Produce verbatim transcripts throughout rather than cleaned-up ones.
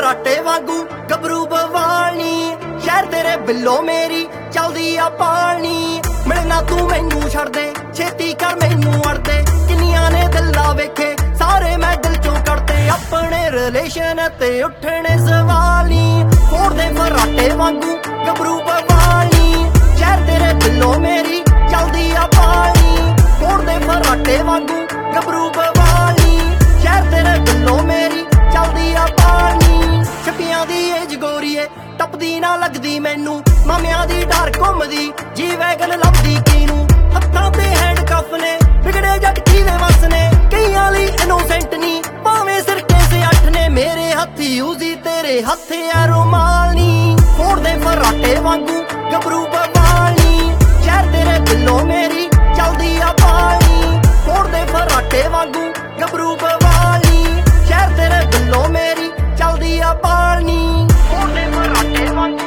ਫਰਾਟੇ ਵਾਂਗੂ ਗੱਭਰੂ ਬਵਾਨੀ। ਸ਼ਹਿਰ ਤੇਰੇ ਬਿੱਲੋ ਮੇਰੀ ਚਲਦੀ ਆ ਪਾਣੀ। ਮਿਲਣਾ ਤੂੰ ਮੈਨੂੰ ਛੱਡ ਦੇ ਛੇਤੀ ਕਰ ਮੈਨੂੰ ਅੜਦੇ। ਕਿੰਨੀਆਂ ਨੇ ਦਿਲਾਂ ਵੇਖੇ ਸਾਰੇ ਮੈਂ ਦਿਲ ਚੋਂ ਕੱਢਦੇ। ਆਪਣੇ ਰਿਲੇਸ਼ਨ ਤੇ ਉੱਠਣੇ ਸਵਾਲ ਨੀ ਫੋੜਦੇ ਫਰਾਟੇ ਵਾਂਗੂ ਗੱਭਰੂ ਬਵਾਨੀ। ਸ਼ਹਿਰ ਤੇਰੇ ਬਿੱਲੋ ਮੇਰੀ ਚਲਦੀ ਆ ਪਾਣੀ। ਫੋੜਦੇ ਫਰਾਟੇ ਵਾਂਗੂ ਗੱਭਰੂ ਬਵਾਨੀ। ਸ਼ਹਿਰ ਤੇਰੇ ਬਿੱਲੋ ਮੇਰੀ ਚਲਦੀ ਆ ਪਾਣੀ। ਛੱਬੀਆਂ ਦੀ ਏਜ ਗੋਰੀਏ ਟੱਪਦੀ ਨਾ ਲੱਗਦੀ ਮੈਨੂੰ। ਮਾਮਿਆਂ ਦੀ ਡਰ ਘੁੰਮਦੀ ਜੀ ਵੈਗਨ ਲੱਭਦੀ ਕਿਨੂੰ। ਹੱਥਾਂ ਤੇ ਹੈਂਡ ਕੱਫ ਨੇ ਵਿਗੜੇ ਜੱਟ ਕਿਹਦੇ ਵਸ ਨੇ। ਕਈਆਂ ਲਈ ਇਨੋਸੈਂਟ ਨੀ ਭਾਵੇਂ ਸਿਰ ਕੇਸੇ ਅੱਠ ਨੇ। ਮੇਰੇ ਹੱਥੀ ਉਜ਼ੀ ਤੇਰੇ ਹੱਥ ਆ ਰੁਮਾਲ ਨੀ ਫੋੜਦੇ ਫਰਾਟੇ ਵਾਂਗੂ ਗੱਭਰੂ ਬਵਾਨੀ। ਸ਼ਹਿਰ ਤੇਰੇ ਬਿੱਲੋ ਮੇਰੀ ਚਲਦੀ ਆ ਪਾਣੀ। ਫੋੜਦੇ ਫਰਾਟੇ ਵਾਂਗੂ ਗੱਭਰੂ ਬਵਾਨੀ। ਸ਼ਹਿਰ ਤੇਰੇ ਬਿੱਲੋ ਮੇਰੀ ਚਲਦੀ ਆ ਪਾਣੀ। ਫੋੜਦੇ ਫਰਾਟੇ ਵਾਂਗੂ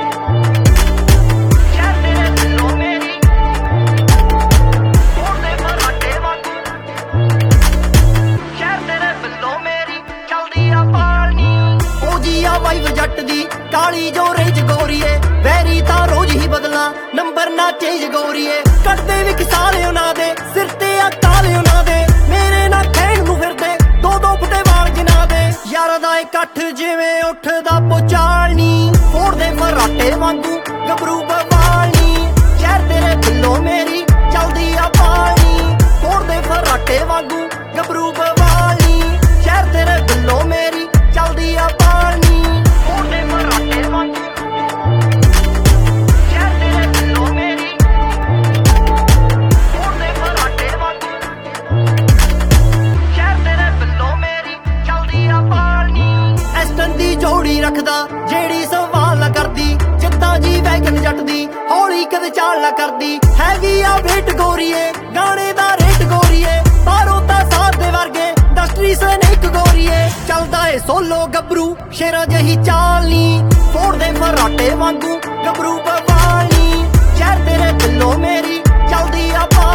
ਸ਼ਹਿਰ ਤੇਰੇ ਬਿੱਲੋ ਮੇਰੀ ਫੋੜਦੇ ਫਰਾਟੇ ਵਾਂਗੂ। ਸ਼ਹਿਰ ਤੇਰੇ ਬਿੱਲੋ ਮੇਰੀ ਚਲਦੀ ਆ ਪਾਣੀ। ਉਹ ਜੀ ਆ ਵਾਈਵ ਜੱਟ ਦੀ ਕਾਲੀ ਜੋ ਰੇਂਜ ਗੋਰੀਏ। ਵੈਰੀ ਤਾਂ ਰੋਜ਼ ਹੀ ਬਦਲਾ ਨੰਬਰ ਨਾ ਚੇਂਜ ਗੋਰੀਏ। ਕੱਟਦੇ ਵੀ ਕਿਸਾਲੇ ਉਹਨਾਂ ਦੇ ਸਿਰ ਤੇ ਆ ਕਾਲੇ ਉਹਨਾਂ ਦੇ। ਮੇਰੇ ਨਾਲ ਖੈਣ ਨੂੰ ਫਿਰਦੇ ਦੋ ਦੋ ਫੁੱਟੇ ਵਾਲ ਜਿਨ੍ਹਾਂ ਦੇ। ਯਾਰਾਂ ਦਾ ਇਕੱਠ ਜਿਵੇਂ ਉੱਠਦਾ ਪੁਚਾਲ ਨੀ ਫੋੜਦੇ ਫਰਾਟੇ ਵਾਂਗੂ ਗੱਭਰੂ ਬਵਾਨੀ। ਸ਼ਹਿਰ ਤੇਰੇ ਬਿੱਲੋ ਮੇਰੀ ਚਲਦੀ ਆ ਪਾਣੀ। ਫੋੜਦੇ ਫਰਾਟੇ ਵਾਂਗੂ ਗੱਭਰੂ ਬਵਾਨੀ। ਸ਼ਹਿਰ ਤੇਰੇ ਬਿੱਲੋ ਮੇਰੀ ਚਲਦੀ ਆ ਪਾਣੀ। ਫੋੜਦੇ ਫਰਾਟੇ ਵਾਂਗੂ ਸ਼ਹਿਰ ਤੇਰੇ ਬਿੱਲੋ ਮੇਰੀ ਫੋੜਦੇ ਫਰਾਟੇ ਵਾਂਗੂ। ਸ਼ਹਿਰ ਤੇਰੇ ਬਿੱਲੋ ਮੇਰੀ ਚਲਦੀ ਆ ਪਾਣੀ। ਐਸਟਨ ਦੀ ਜੋੜੀ ਰੱਖਦਾ ਜਿਹੜੀ ਸਵਾਲ ਨਾ ਕਰਦੀ। ਜਿੱਦਾਂ ਜੀ ਵੈਗਨ ਜੱਟ ਦੀ ਹੌਲੀ ਕਦੇ ਚਾਲ ਨਾ ਕਰਦੀ। ਹੈਗੀ ਆ ਵੇਟ ਗੋਰੀਏ ਗਾਣੇ ਦਾ ਰੇਟ ਗੋਰੀਏ। ਬਾਹਰੋਂ ਤਾਂ ਸਾਥ ਦੇ ਵਰਗੇ ਇੰਡਸਟਰੀ ਸਨੇਕ ਗੋਰੀਏ। ਚੱਲਦਾ ਏ ਸੋਲੋ ਗੱਭਰੂ ਸ਼ੇਰਾਂ ਜਹੀ ਚਾਲ ਨੀ ਫੋੜਦੇ ਫਰਾਟੇ ਵਾਂਗੂ ਗੱਭਰੂ ਬਵਾਨੀ। ਸ਼ਹਿਰ ਤੇਰੇ ਬਿੱਲੋ ਮੇਰੀ ਚਲਦੀ ਆ ਪਾਣੀ।